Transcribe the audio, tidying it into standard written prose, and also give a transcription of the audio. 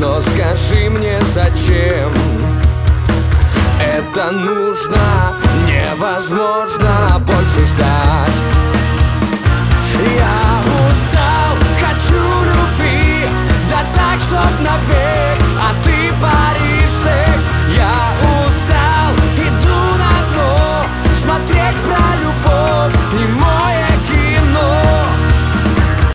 но скажи мне, зачем это нужно? Невозможно больше ждать. Я устал, хочу любви, да так, чтоб навек.